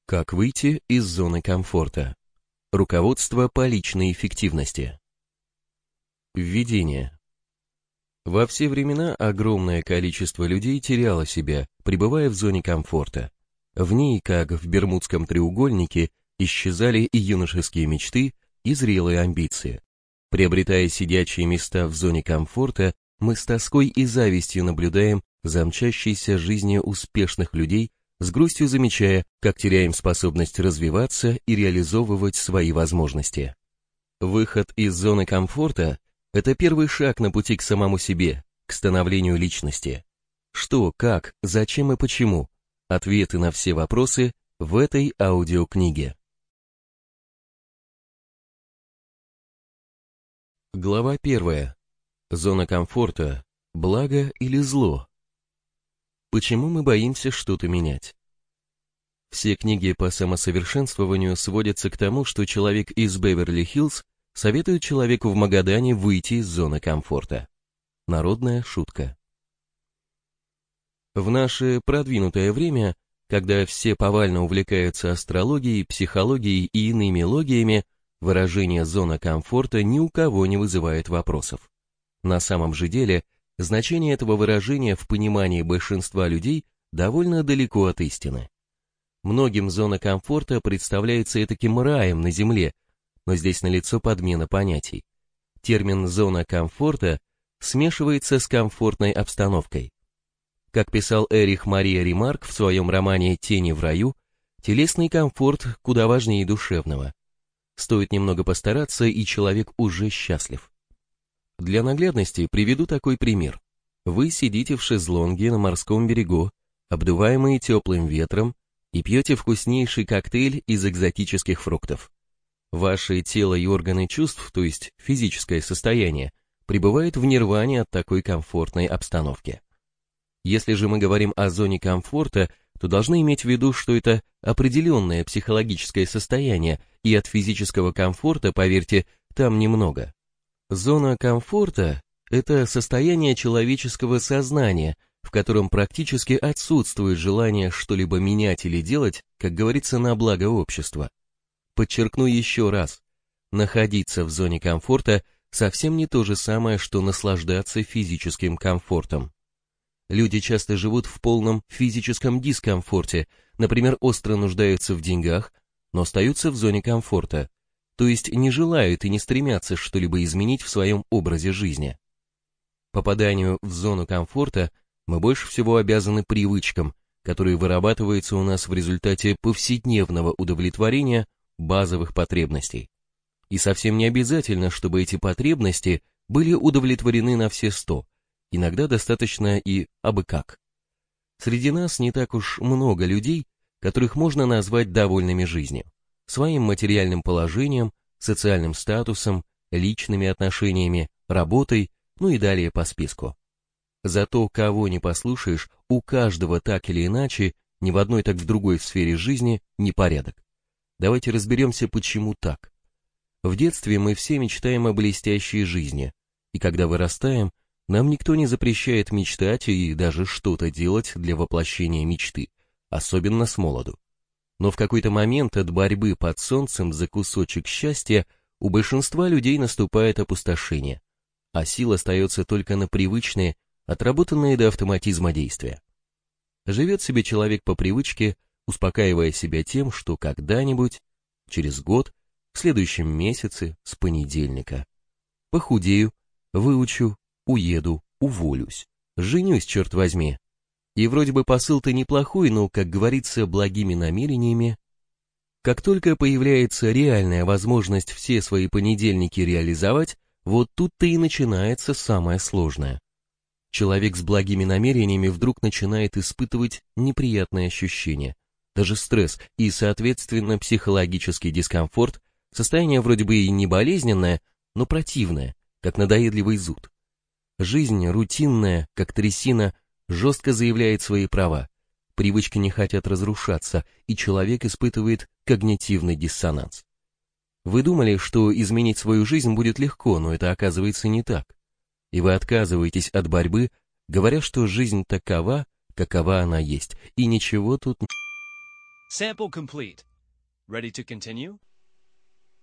Как выйти из зоны комфорта? Руководство по личной эффективности. Введение. Во все времена огромное количество людей теряло себя, пребывая в зоне комфорта. В ней, как в Бермудском треугольнике, исчезали и юношеские мечты, и зрелые амбиции. Приобретая сидячие места в зоне комфорта, мы с тоской и завистью наблюдаем за мчащейся жизнью успешных людей, с грустью замечая, как теряем способность развиваться и реализовывать свои возможности. Выход из зоны комфорта – это первый шаг на пути к самому себе, к становлению личности. Что, как, зачем и почему? Ответы на все вопросы в этой аудиокниге. Глава 1. Зона комфорта – благо или зло? Почему мы боимся что-то менять? Все книги по самосовершенствованию сводятся к тому, что человек из Беверли-Хиллз советует человеку в Магадане выйти из зоны комфорта. Народная шутка. В наше продвинутое время, когда все повально увлекаются астрологией, психологией и иными логиями, выражение «зона комфорта» ни у кого не вызывает вопросов. На самом же деле, значение этого выражения в понимании большинства людей довольно далеко от истины. Многим зона комфорта представляется этаким раем на земле, но здесь налицо подмена понятий. Термин «зона комфорта» смешивается с комфортной обстановкой. Как писал Эрих Мария Ремарк в своем романе «Тени в раю», телесный комфорт куда важнее душевного. Стоит немного постараться, и человек уже счастлив. Для наглядности приведу такой пример. Вы сидите в шезлонге на морском берегу, обдуваемые теплым ветром, и пьете вкуснейший коктейль из экзотических фруктов. Ваше тело и органы чувств, то есть физическое состояние, пребывают в нирване от такой комфортной обстановки. Если же мы говорим о зоне комфорта, то должны иметь в виду, что это определенное психологическое состояние, и от физического комфорта, поверьте, там немного. Зона комфорта – это состояние человеческого сознания, в котором практически отсутствует желание что-либо менять или делать, как говорится, на благо общества. Подчеркну еще раз, находиться в зоне комфорта совсем не то же самое, что наслаждаться физическим комфортом. Люди часто живут в полном физическом дискомфорте, например, остро нуждаются в деньгах, но остаются в зоне комфорта, то есть не желают и не стремятся что-либо изменить в своем образе жизни. Попаданию в зону комфорта мы больше всего обязаны привычкам, которые вырабатываются у нас в результате повседневного удовлетворения базовых потребностей. И совсем не обязательно, чтобы эти потребности были удовлетворены на все 100, иногда достаточно и абы как. Среди нас не так уж много людей, которых можно назвать довольными жизнью, своим материальным положением, социальным статусом, личными отношениями, работой, ну и далее по списку. Зато кого не послушаешь, у каждого так или иначе, ни в одной, так в другой сфере жизни непорядок. Давайте разберемся, почему так. В детстве мы все мечтаем о блестящей жизни, и когда вырастаем, нам никто не запрещает мечтать и даже что-то делать для воплощения мечты, особенно с молоду. Но в какой-то момент от борьбы под солнцем за кусочек счастья у большинства людей наступает опустошение, а сил остается только на привычные, отработанные до автоматизма действия. Живет себе человек по привычке, успокаивая себя тем, что когда-нибудь, через год, в следующем месяце, с понедельника, похудею, выучу, уеду, уволюсь, женюсь, черт возьми. И вроде бы посыл-то неплохой, но, как говорится, благими намерениями. Как только появляется реальная возможность все свои понедельники реализовать, вот тут-то и начинается самое сложное. Человек с благими намерениями вдруг начинает испытывать неприятные ощущения, даже стресс и, соответственно, психологический дискомфорт, состояние вроде бы и не болезненное, но противное, как надоедливый зуд. Жизнь рутинная, как трясина, жестко заявляет свои права, привычки не хотят разрушаться, и человек испытывает когнитивный диссонанс. Вы думали, что изменить свою жизнь будет легко, но это оказывается не так. И вы отказываетесь от борьбы, говоря, что жизнь такова, какова она есть, и ничего тут Sample complete. Ready to continue?